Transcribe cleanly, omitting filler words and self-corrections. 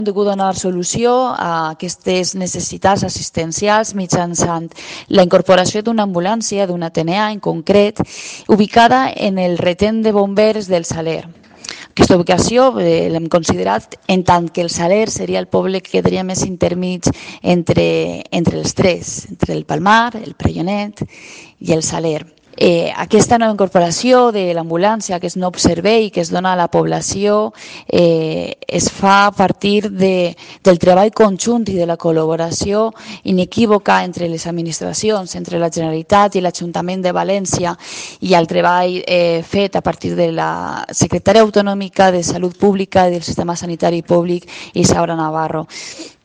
de donar solució a aquestes necessitats assistencials mitjançant la incorporació d'una ambulància, d'una TNA en concret, ubicada en el retén de bombers del Saler. Aquesta ubicació l'hem considerat en tant que el Saler seria el poble que quedaria més intermig entre els tres, entre el Palmar, el Preionet i el Saler. Aquesta nova incorporació de l'ambulància, aquest nou servei que es dona a la població, es fa a partir del treball conjunt i de la col·laboració inequívoca entre les administracions, entre la Generalitat i l'Ajuntament de València, i el treball fet a partir de la secretària autonòmica de Salut Pública i del Sistema Sanitari Públic, Isaura Navarro.